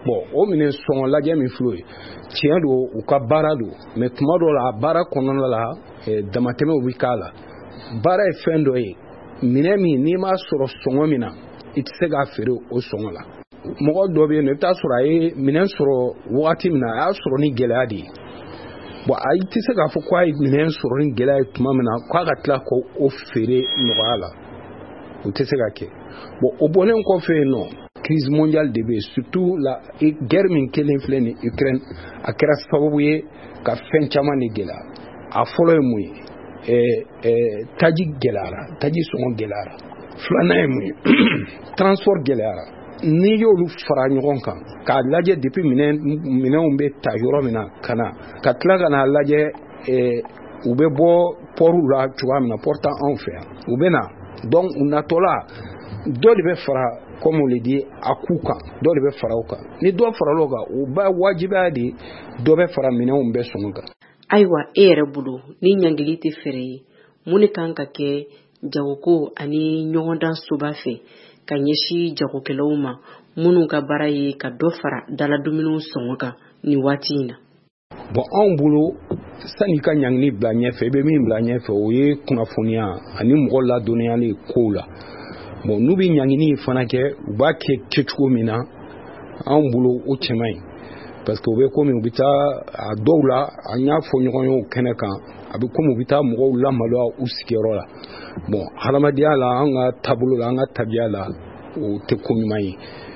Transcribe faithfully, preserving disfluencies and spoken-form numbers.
bon o minɛn sɔngɔ lajɛ min filɛ ye tiɲɛ don u ka baara don mais tuma dɔw la baara kɔnɔna la damatɛmɛw bɛ k'a la baara ye fɛn dɔ ye minɛn min n'i m'a sɔrɔ sɔngɔ min na i tɛ se k'a feere o sɔngɔ la mɔgɔ dɔ bɛ yen i bɛ taa sɔrɔ a ye minɛn sɔrɔ wagati min na a y'a sɔrɔ ni gɛlɛya de ye bon a tɛ se k'a fɔ k'a ye minɛn sɔrɔ ni gɛlɛya ye tuma min na k'a ka tila k'o feere nɔgɔya la o tɛ se ka kɛ bon o bɔlen kɔfɛ yen nɔ crise mondiale de bɛ yen surtout la guerre min kelen filɛ ni Ukraine a kɛra sababu ye ka fɛn caman de gɛlɛya a fɔlɔ ye mun ye ɛɛ ɛɛ taji gɛlɛyara taji sɔngɔ gɛlɛyara filanan ye mun ye transport gɛlɛyara n'i y'olu fara ɲɔgɔn kan k'a lajɛ depuis minɛn minɛnw bɛ ta yɔrɔ min na ka na ka tila ka n'a lajɛ ɛɛ u bɛ bɔ pɔriw la cogoya min na port t'an anw fɛ yan u bɛ na donc u natɔla dɔ de bɛ fara comme on le dit a coût kan dɔ de bɛ fara o kan ni dɔ farala o kan o b'a wajibiya de dɔ bɛ fara minɛnw bɛɛ sɔngɔ kan. Ayiwa e yɛrɛ bolo ni ɲangili tɛ fɛrɛ ye mun de kan ka kɛ jagoko ani ɲɔgɔndan soba fɛ ka ɲɛsin jagokɛlaw ma minnu ka baara ye ka dɔ fara daladumuniw sɔngɔ kan nin waati in na. Bon anw bolo sani ka ɲangili bila ɲɛfɛ i bɛ min bila ɲɛfɛ o ye kunnafoniya ani mɔgɔ ladɔnniyali kow la bon n'u bɛ ɲangili fana kɛ u b'a kɛ kɛcogo min na anw bolo o cɛ man ɲi parce que u bɛ komi u bɛ taa a dɔw la an y'a fɔ ɲɔgɔn ye o kɛnɛ kan a bɛ komi u bɛ taa mɔgɔw lamaloya u sigiyɔrɔ la bon hadamadenya la an ka taabolo la an ka tabiya la o tɛ ko ɲuman ye